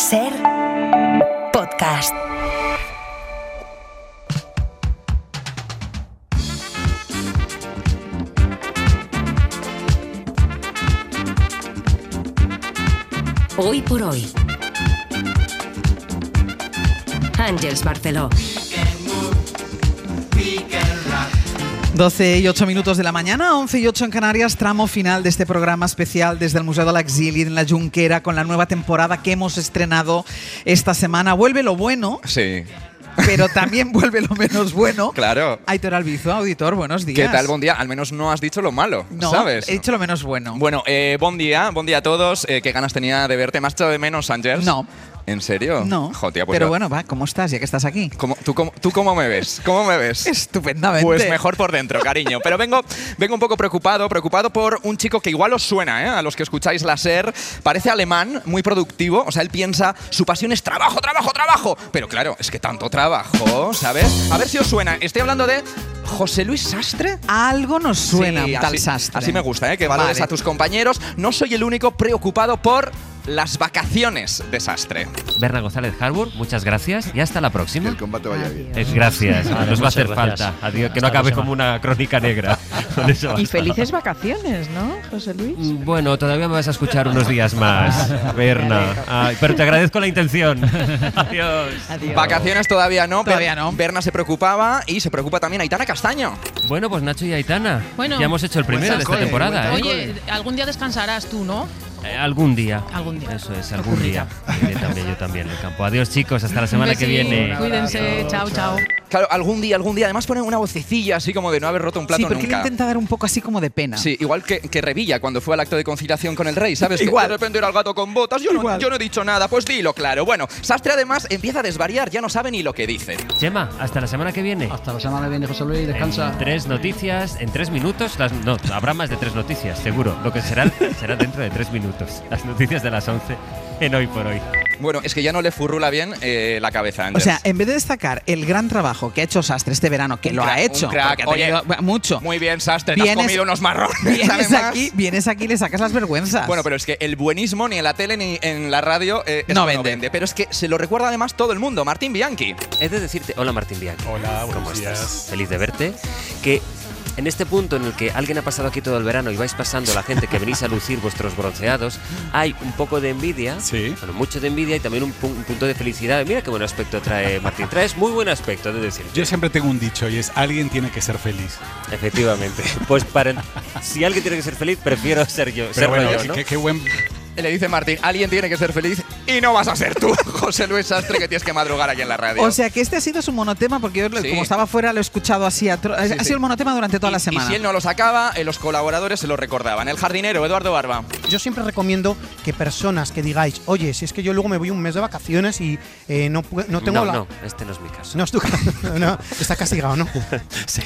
Ser podcast. Hoy por hoy. Àngels Barceló. 12 y 8 minutos de la mañana, 11 y 8 en Canarias, tramo final de este programa especial desde el Museo de l'Exili en la Junquera con la nueva temporada que hemos estrenado esta semana. Vuelve lo bueno. Sí. Pero también vuelve lo menos bueno. Claro. Aitor Albizu, auditor, buenos días. ¿Qué tal? Buen día. Al menos no has dicho lo malo, no, ¿sabes? He dicho lo menos bueno. Bueno, buen día a todos. Qué ganas tenía de verte. ¿Me has echado de menos, Ángels? No. ¿En serio? No. Joder, pues pero bueno, va, ¿cómo estás ya que estás aquí? ¿Tú cómo me ves? ¿Cómo me ves? Estupendamente. Pues mejor por dentro, cariño. Pero vengo un poco preocupado por un chico que igual os suena, ¿eh? A los que escucháis la SER. Parece alemán, muy productivo. O sea, él piensa, su pasión es trabajo, trabajo, trabajo. Pero claro, es que tanto trabajo, ¿sabes? A ver si os suena. Estoy hablando de José Luis Sastre. Algo nos suena, sí, tal así, Sastre. Así me gusta, ¿eh? Que valores vale. A tus compañeros. No soy el único preocupado por las vacaciones de Sastre. Berna González Harbour, muchas gracias y hasta la próxima. Que el combate vaya bien. Gracias, nos va a hacer gracias. falta. Adiós, que no acabe como una crónica negra. Con eso Y basta. felices vacaciones, ¿no, José Luis? Bueno, todavía me vas a escuchar unos días más, Berna. Ay, pero te agradezco la intención. Adiós. Adiós. Vacaciones todavía no. Todavía no. Berna se preocupaba y se preocupa también Aitana Castaño. Bueno, pues Nacho y Aitana, Bueno, ya hemos hecho el primero de esta cole, temporada. buen Oye, algún día descansarás tú, ¿no? Algún día. Algún día. Eso es, algún día. Yo también en el campo. Adiós, chicos, hasta la semana que viene. Cuídense, chao, chao. Claro, algún día. Además pone una vocecilla así como de no haber roto un plato Sí, porque él nunca. intenta dar un poco así como de pena. Sí, igual que Revilla cuando fue al acto de conciliación con el rey, ¿sabes? Igual. Que de repente era el gato con botas. Yo Igual. no he dicho nada, pues dilo, claro. Bueno, Sastre además empieza a desvariar, ya no sabe ni lo que dice. Chema, hasta la semana que viene. Hasta la semana que viene, José Luis, descansa. En 3 noticias, en 3 minutos. No, habrá más de 3 noticias, seguro. Lo que será dentro de 3 minutos. Las noticias de las 11 en Hoy por Hoy. Bueno, es que ya no le furrula bien la cabeza, O Ángels. sea, en vez de destacar el gran trabajo que ha hecho Sastre este verano, que Un lo crack, ha hecho, un crack. porque ha tenido mucho, Muy bien, Sastre, te has Vienes- comido unos marrones. vienes aquí y le sacas las vergüenzas. Bueno, pero es que el buenismo ni en la tele ni en la radio No vende. Pero es que se lo recuerda además todo el mundo. Martín Bianchi. He de decirte, hola Martín Bianchi. Hola, ¿Cómo buenos estás? días. Feliz de verte. Que en este punto en el que alguien ha pasado aquí todo el verano y vais pasando la gente que venís a lucir vuestros bronceados, hay un poco de envidia, Sí. bueno, mucho de envidia y también un punto de felicidad. Mira qué buen aspecto trae Martín. Traes muy buen aspecto, he de decir. Yo siempre tengo un dicho y es: alguien tiene que ser feliz. Efectivamente. Pues si alguien tiene que ser feliz, prefiero ser yo. Pero Serlo bueno, yo, ¿no? qué buen. Le dice Martín, alguien tiene que ser feliz y no vas a ser tú, José Luis Sastre, que tienes que madrugar aquí en la radio. O sea, que este ha sido su monotema, porque yo, Sí. como estaba fuera, lo he escuchado así. Ha sí. sido el monotema durante toda la Y semana. si él no lo sacaba, los colaboradores se lo recordaban. El jardinero, Eduardo Barba. Yo siempre recomiendo que personas que digáis, oye, si es que yo luego me voy un mes de vacaciones y no tengo No, la. no, este no es mi caso. No es tu caso, no, está castigado, ¿no? Sí.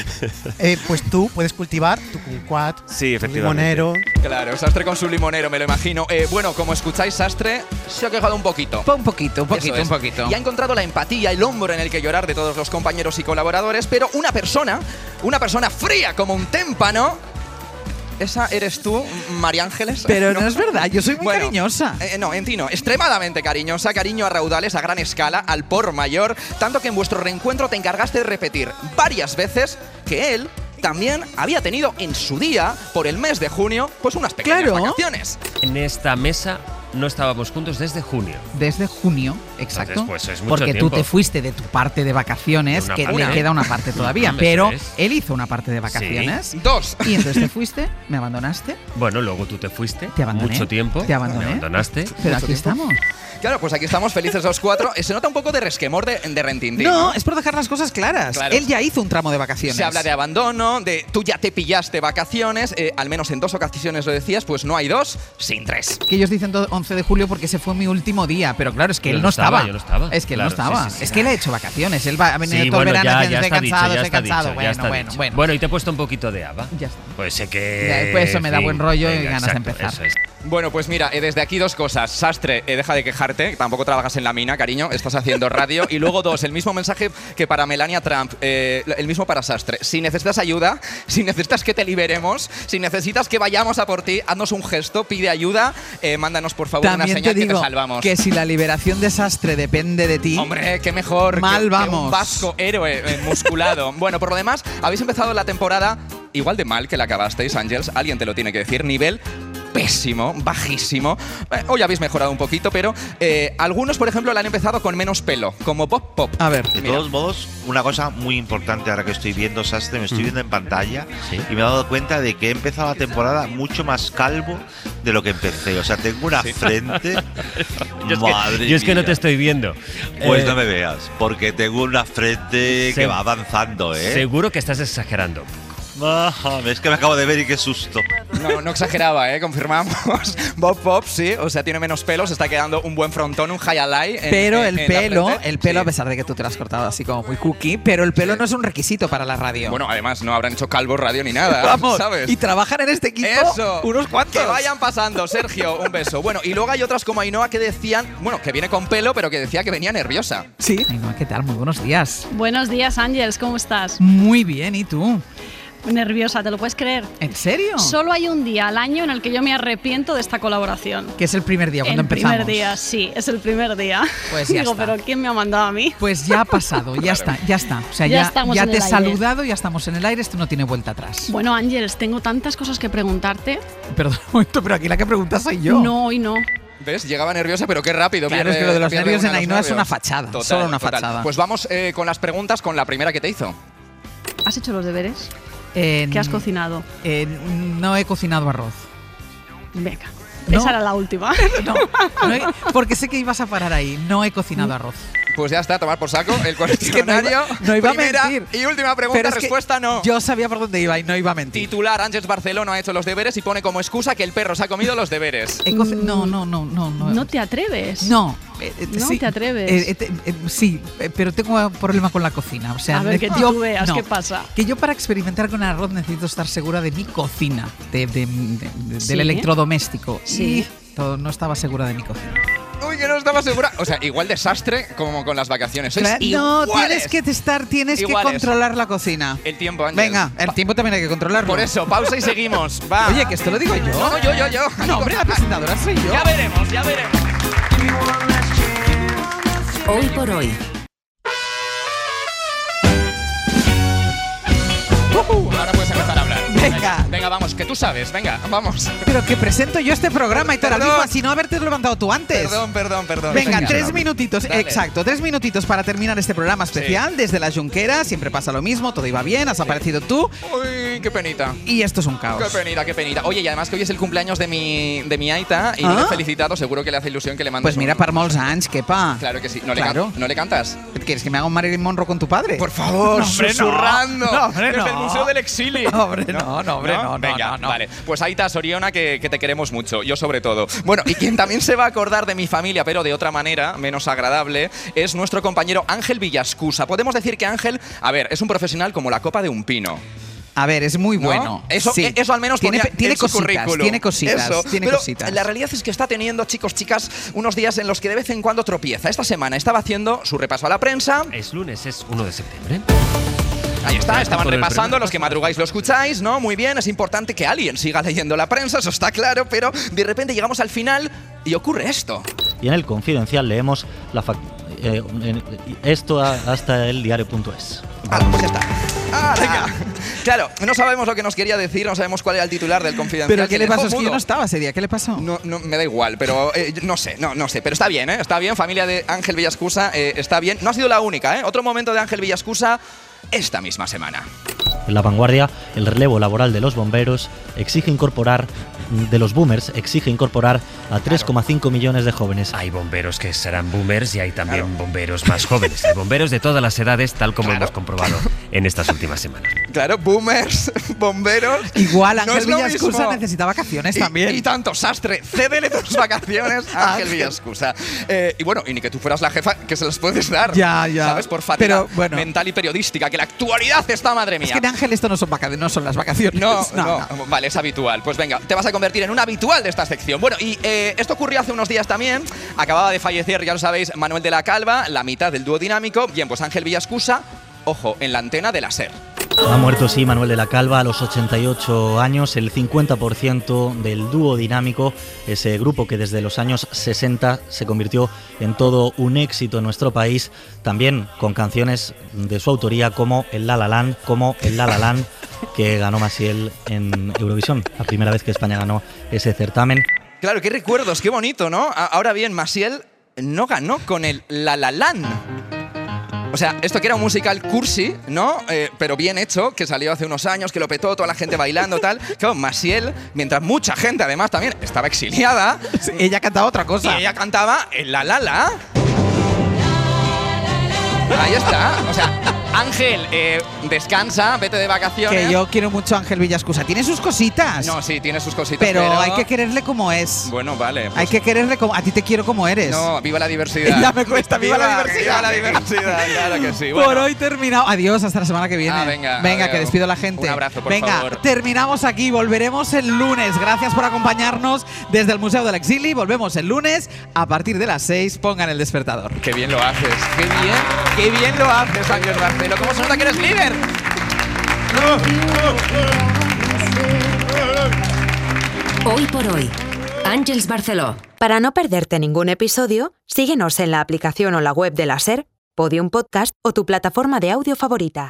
Pues tú puedes cultivar tu kumquat, Sí, tu efectivamente. limonero. Claro, Sastre con su limonero, me lo imagino. Bueno, como escucháis, Sastre se ha quejado un poquito. Un poquito. Eso es. Y ha encontrado la empatía, el hombro en el que llorar de todos los compañeros y colaboradores, pero una persona fría como un témpano. ¿Esa eres tú, María Ángeles? Pero no es verdad, yo soy muy Bueno, cariñosa. No, en ti no. Extremadamente cariñosa, cariño a raudales, a gran escala, al por mayor, tanto que en vuestro reencuentro te encargaste de repetir varias veces que él también había tenido en su día, por el mes de junio, pues unas pequeñas Claro. vacaciones. En esta mesa no estábamos juntos desde junio. Desde junio, exacto. Entonces, pues, es mucho porque tiempo. tú te fuiste de tu parte de vacaciones, De una que parte. le queda una parte todavía, Eso pero es. él hizo una parte de vacaciones. 2. Y entonces te fuiste, me abandonaste, Bueno, luego tú te fuiste. Te abandoné. Mucho tiempo. Te abandoné. Me abandonaste. pero aquí estamos. Claro, pues aquí estamos felices los cuatro. Se nota un poco de resquemor de rentintín. No, es por dejar las cosas claras. Claro. Él ya hizo un tramo de vacaciones. Se habla de abandono, de tú ya te pillaste vacaciones, al menos en 2 ocasiones lo decías, pues no hay 2 sin 3. Que ellos dicen 11 de julio porque ese fue mi último día, pero claro, es que Yo él no no estaba, estaba. yo no estaba. Es que él no Claro, estaba. sí, sí. Es que él ha hecho vacaciones. Él ha venido Sí, todo bueno, el verano ya estoy está cansado, dicho, ya estoy está cansado. dicho, ya está dicho. Bueno. Y te he puesto un poquito de ABBA. Ya está. Pues sé que... Pues eso me da en fin, buen rollo y venga, ganas de exacto, empezar. eso es. Bueno, pues mira, desde aquí 2 cosas. Sastre, deja de quejarte, tampoco trabajas en la mina, cariño, estás haciendo radio. Y luego 2, el mismo mensaje que para Melania Trump, el mismo para Sastre. Si necesitas ayuda, si necesitas que te liberemos, si necesitas que vayamos a por ti, haznos un gesto, pide ayuda, mándanos por favor También una señal te digo que te salvamos. que si la liberación de Sastre depende de ti… Hombre, qué mejor Mal que vamos. un vasco héroe musculado. Bueno, por lo demás, habéis empezado la temporada igual de mal que la acabasteis, Ángels. Alguien te lo tiene que decir. Nivel pésimo, bajísimo. Hoy habéis mejorado un poquito, pero algunos, por ejemplo, la han empezado con menos pelo, como Bob Pop. A ver. De todos modos, una cosa muy importante ahora que estoy viendo, Sastre, me estoy viendo en pantalla y me he dado cuenta de que he empezado la temporada mucho más calvo de lo que empecé. O sea, tengo una frente… Yo es que no te estoy viendo. Pues no me veas, porque tengo una frente que va avanzando, ¿eh? Seguro que estás exagerando. Es que me acabo de ver y qué susto. No exageraba, confirmamos. Bob Pop, sí, o sea, tiene menos pelo, se está quedando un buen frontón, un highlight. Pero el pelo, sí. a pesar de que tú te lo has cortado así como muy cookie, pero el pelo no es un requisito para la radio. Bueno, además no habrán hecho calvo radio ni nada, Vamos, ¿sabes? y trabajan en este equipo Eso. unos cuantos. Que vayan pasando, Sergio, un beso. Bueno, y luego hay otras como Ainhoa que decían, bueno, que viene con pelo, pero que decía que venía nerviosa. Sí. Ainhoa, ¿qué tal? Muy buenos días. Buenos días, Ángels, ¿cómo estás? Muy bien, ¿y tú? Nerviosa, ¿te lo puedes creer? ¿En serio? Solo hay un día al año en el que yo me arrepiento de esta colaboración. Que es el primer día, cuando empezamos. El primer día, sí, es el primer día. Pues ya Digo, está. pero ¿quién me ha mandado a mí? Pues ya ha pasado, ya está. O sea, Ya estamos ya en te he el aire. saludado, ya estamos en el aire, esto no tiene vuelta atrás. Bueno, Ángels, tengo tantas cosas que preguntarte. Perdón un momento, pero aquí la que preguntas soy yo. No, hoy no. ¿Ves? Llegaba nerviosa, pero qué rápido. Claro, es que lo de los pierde nervios una en los Ainhoa es nervios. una fachada, Total, solo una total. fachada. Pues vamos con las preguntas, con la primera que te hizo. ¿Has hecho los deberes? ¿Qué has cocinado? No he cocinado arroz. Venga, No. esa era la última. No porque sé que ibas a parar ahí. No he cocinado arroz. Pues ya está, a tomar por saco el cuestionario. no iba a Primera mentir. y última pregunta, Pero es que respuesta no. Yo sabía por dónde iba y no iba a mentir. Titular, Ángels Barceló no ha hecho los deberes y pone como excusa que el perro se ha comido los deberes. No. ¿No te atreves? No. No sí, te atreves. Sí, pero tengo un problema con la cocina. O sea, A ver, que tú veas qué pasa. Que yo para experimentar con el arroz necesito estar segura de mi cocina, del Sí. electrodoméstico. Sí. Y no estaba segura de mi cocina. Uy, que no estaba segura. O sea, igual desastre como con las vacaciones. Sois No, iguales. tienes que Iguales. controlar la cocina. El tiempo, Ángel. Venga, el tiempo también hay que controlarlo. Por eso, pausa y seguimos. Va. Oye, que esto lo digo yo. No, yo. No, hombre, la presentadora soy yo. Ya veremos. Hoy por hoy. Ahora puedes empezar a hablar. Venga. Venga, vamos, que tú sabes. Venga, vamos. Pero que presento yo este programa y te lo Perdón. digo así, no haberte levantado tú antes. Perdón. Venga, 3 minutitos, Dale. exacto, 3 minutitos para terminar este programa especial. Desde la Junquera, siempre pasa lo mismo, todo iba bien, has aparecido tú Uy, qué penita. y esto es un caos. Qué penita. Oye, y además que hoy es el cumpleaños de mi Aita y no le he felicitado, seguro que le hace ilusión que le mandes Pues mira, per molts anys, què pa? Claro que sí. Claro. ¿No le cantas? ¿Quieres que me haga un Marilyn Monroe con tu padre? Por favor, No, hombre, no. susurrando. No, hombre, Desde no. el Museo del Exilio. No, hombre, no. Venga, vale. Pues Aita Soriona, que te queremos mucho, yo sobre todo. Bueno, y quien también se va a acordar de mi familia, pero de otra manera, menos agradable, es nuestro compañero Ángel Villascusa. Podemos decir que Ángel, a ver, es un profesional como la copa de un pino. A ver, es muy ¿No? bueno. Eso, Sí. eso al menos tiene, ponía tiene en su cositas, currículum. tiene cositas, Eso. tiene Pero cositas. la realidad es que está teniendo, chicos, chicas, unos días en los que de vez en cuando tropieza. Esta semana estaba haciendo su repaso a la prensa. Es lunes, es 1 de septiembre. Ahí está, estaban Por el repasando, primer los que madrugáis lo escucháis, ¿no? Muy bien, es importante que alguien siga leyendo la prensa, eso está claro, pero de repente llegamos al final y ocurre esto. Y en el Confidencial leemos esto hasta el diario.es. Pues ya está. Venga. Claro, no sabemos lo que nos quería decir, no sabemos cuál era el titular del Confidencial. ¿Pero qué le dejó pasó? Es que yo mudo. no estaba ese día, ¿qué le pasó? No, me da igual, pero no sé, pero está bien, está bien, familia de Ángel Villascusa, está bien. No ha sido la única, otro momento de Ángel Villascusa esta misma semana. En La Vanguardia, el relevo laboral de los bomberos de los boomers exige incorporar a 3,5 millones de jóvenes. Hay bomberos que serán boomers y hay también bomberos más jóvenes. Hay bomberos de todas las edades, tal como hemos comprobado en estas últimas semanas. Claro, boomers, bomberos. Igual no Ángel es lo Villascusa mismo. necesita vacaciones también. Y tanto, Sastre, cédele tus vacaciones a Ángel Villascusa. Y bueno, y ni que tú fueras la jefa, que se las puedes dar. Ya. ¿Sabes? Por fatiga Pero, bueno. mental y periodística, que la actualidad está, madre mía. Es que Ángel, esto no son las vacaciones. No, vale, es habitual. Pues venga, te vas a convertir en un habitual de esta sección. Bueno, y esto ocurrió hace unos días también. Acababa de fallecer, ya lo sabéis, Manuel de la Calva, la mitad del dúo dinámico. Bien, pues Ángel Villascusa, ojo, en la antena de la SER. Ha muerto, sí, Manuel de la Calva a los 88 años, el 50% del dúo dinámico, ese grupo que desde los años 60 se convirtió en todo un éxito en nuestro país, también con canciones de su autoría como el La La Land, que ganó Maciel en Eurovisión, la primera vez que España ganó ese certamen. Claro, qué recuerdos, qué bonito, ¿no? Ahora bien, Maciel no ganó con el La La Land. O sea, esto que era un musical cursi, ¿no? Pero bien hecho, que salió hace unos años, que lo petó, toda la gente bailando, tal. Claro, Maciel, mientras mucha gente además también estaba exiliada. Sí, ella cantaba otra cosa. Y ella cantaba el La La La. Ahí está. O sea, Ángel, descansa, vete de vacaciones. Que yo quiero mucho a Ángel Villascusa. Tiene sus cositas. No, sí, tiene sus cositas. Pero hay que quererle como es. Bueno, vale. Pues hay que quererle como... A ti te quiero como eres. No, viva la diversidad. Ya me cuesta, viva la diversidad. Viva la diversidad, claro que sí. Bueno. Por hoy terminado. Adiós, hasta la semana que viene. Venga, que despido a la gente. Un abrazo, por favor. Terminamos aquí. Volveremos el lunes. Gracias por acompañarnos desde el Museo del Exili. Volvemos el lunes a partir de las 6. Pongan el despertador. Qué bien lo haces. Qué bien lo haces, Ángel Barceló. ¿Cómo se nota que eres líder? Hoy por hoy, Àngels Barceló. Para no perderte ningún episodio, síguenos en la aplicación o la web de la SER, Podium Podcast o tu plataforma de audio favorita.